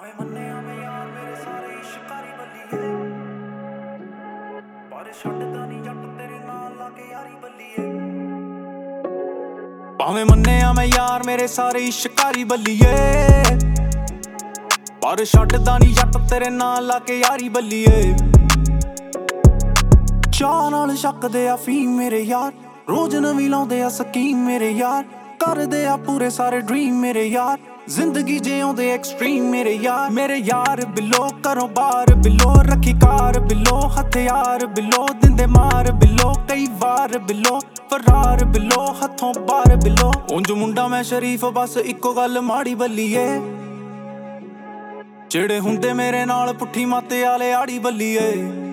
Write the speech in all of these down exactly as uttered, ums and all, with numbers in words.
ਭਾਵੇਂ ਮੰਨਿਆ ਮੈਂ ਯਾਰ ਮੇਰੇ ਸਾਰੇ ਸ਼ਿਕਾਰੀ ਬੱਲੀਏ, ਪਰ ਛੱਡਦਾ ਨਹੀਂ ਜੱਟ ਤੇਰੇ ਨਾਲ ਲਾ ਕੇ ਯਾਰੀ ਬੱਲੀਏ। ਭਾਵੇਂ ਮੰਨਿਆ ਮੈਂ ਯਾਰ ਮੇਰੇ ਸਾਰੇ ਸ਼ਿਕਾਰੀ ਬੱਲੀਏ, ਪਰ ਛੱਡਦਾ ਨਹੀਂ ਜੱਟ ਤੇਰੇ ਨਾਲ ਲਾ ਕੇ ਯਾਰੀ ਬੱਲੀਏ। ਚਾਹ ਨਾਲ ਛਕਦੇ ਆ ਫੀਮ ਮੇਰੇ ਯਾਰ, ਰੋਜ਼ ਨਵੀਂ ਲਾਉਂਦੇ ਆ ਸਕੀਮ ਮੇਰੇ ਯਾਰ, ਕਰਦੇ ਆ ਪੂਰੇ ਸਾਰੇ ਡ੍ਰੀਮ ਮੇਰੇ ਯਾਰ, ਜ਼ਿੰਦਗੀ ਜਿਉਂਦੇ ਐਕਸਟ੍ਰੀਮ ਮੇਰੇ ਯਾਰ। ਮੇਰੇ ਯਾਰ ਬਿੱਲੋ ਘਰੋਂ ਬਾਹਰ ਬਿੱਲੋ, ਰੱਖੀ ਕਾਰ ਬਿੱਲੋ, ਹਥਿਆਰ ਬਿੱਲੋ, ਦਿੰਦੇ ਮਾਰ ਬਿੱਲੋ, ਕਈ ਵਾਰ ਬਿੱਲੋ, ਫਰਾਰ ਬਿੱਲੋ, ਹੱਥੋਂ ਬਾਹਰ ਬਿੱਲੋ। ਉਂਝ ਮੁੰਡਾ ਮੈਂ ਸ਼ਰੀਫ ਬਸ ਇੱਕੋ ਗੱਲ ਮਾੜੀ ਬੱਲੀਏ, ਜਿਹੜੇ ਹੁੰਦੇ ਮੇਰੇ ਨਾਲ ਪੁੱਠੀ ਮਾਤੇ ਆਲੇ ਆੜੀ ਬੱਲੀਏ।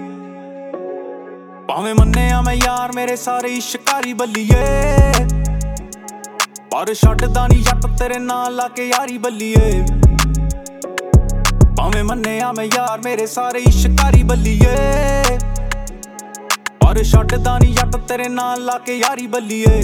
ਭਾਵੇਂ ਮੰਨਿਆ ਮੈਂ ਯਾਰ ਮੇਰੇ ਸਾਰੇ ਸ਼ਿਕਾਰੀ ਬੱਲੀਏ, ਪਰ ਛੱਡਦਾ ਨਹੀਂ ਜੱਟ ਤੇਰੇ ਨਾਲ ਲਾ ਕੇ ਯਾਰੀ ਬੱਲੀਏ। ਭਾਵੇਂ ਮੰਨਿਆ ਮੈਂ ਯਾਰ ਮੇਰੇ ਸਾਰੇ ਸ਼ਿਕਾਰੀ ਬੱਲੀਏ, ਪਰ ਛੱਡਦਾ ਨਹੀਂ ਜੱਟ ਤੇਰੇ ਨਾਲ ਲਾ ਕੇ ਯਾਰੀ ਬੱਲੀਏ।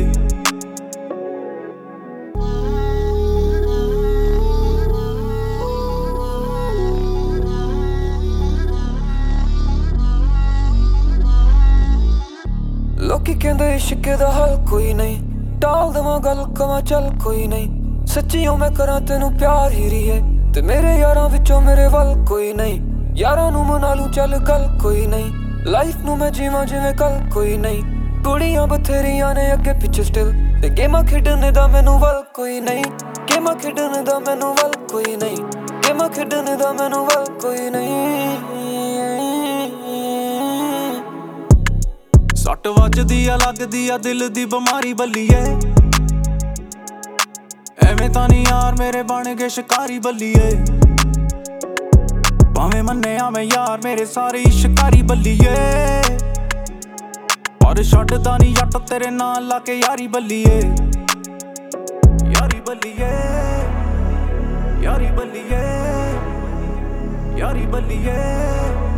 ਲੋਕੀ ਕਹਿੰਦੇ ਇਸ਼ਕ ਦਾ ਹੱਲ ਕੋਈ ਨਹੀਂ, ਟਾਲ ਦੇਵਾਂ ਗੱਲ ਕਵਾਂ ਚੱਲ ਕੋਈ ਨਹੀਂ। ਸੱਚੀਓ ਮੈਂ ਕਰਾਂ ਤੈਨੂੰ ਪਿਆਰ ਹੀ ਰੀਏ, ਤੇ ਮੇਰੇ ਯਾਰਾਂ ਵਿੱਚੋਂ ਮੇਰੇ ਵੱਲ ਕੋਈ ਨਹੀਂ। ਯਾਰਾਂ ਨੂੰ ਮਨਾ ਲੂੰ ਚੱਲ ਗੱਲ ਕੋਈ ਨਹੀਂ, ਲਾਈਫ ਨੂੰ ਮੈਂ ਜੀਵਾਂ ਜਿਵੇਂ ਕੱਲ ਕੋਈ ਨਹੀਂ। ਕੁੜੀਆਂ ਬਥੇਰੀਆਂ ਨੇ ਅੱਗੇ ਪਿੱਛੇ ਸਟਿਲ, ਤੇ ਗੇਮਾਂ ਖੇਡਣ ਦਾ ਮੈਨੂੰ ਵੱਲ ਕੋਈ ਨਹੀਂ। ਗੇਮਾਂ ਖੇਡਣ ਦਾ ਮੈਨੂੰ ਵੱਲ ਕੋਈ ਨਹੀਂ, ਗੇਮਾਂ ਖੇਡਣ ਦਾ ਮੈਨੂੰ ਵੱਲ ਕੋਈ ਨਹੀਂ। ਸੱਟ ਵੱਜਦੀ ਆ ਲੱਗਦੀ ਆ ਦਿਲ ਦੀ ਬਿਮਾਰੀ ਬੱਲੀਏ, ਐਵੇਂ ਤਾਂ ਨੀ ਯਾਰ ਮੇਰੇ ਬਣ ਗਏ ਸ਼ਿਕਾਰੀ ਬੱਲੀਏ। ਭਾਵੇਂ ਮੰਨਿਆ ਮੈਂ ਯਾਰ ਮੇਰੇ ਸਾਰੇ ਸ਼ਿਕਾਰੀ ਬੱਲੀਏ, ਪਰ ਛੱਡਦਾ ਨੀ ਜੱਟ ਤੇਰੇ ਨਾਲ ਲਾ ਕੇ ਯਾਰੀ ਬੱਲੀਏ। ਯਾਰੀ ਬੱਲੀਏ, ਯਾਰੀ ਬੱਲੀਏ, ਯਾਰੀ ਬੱਲੀਏ।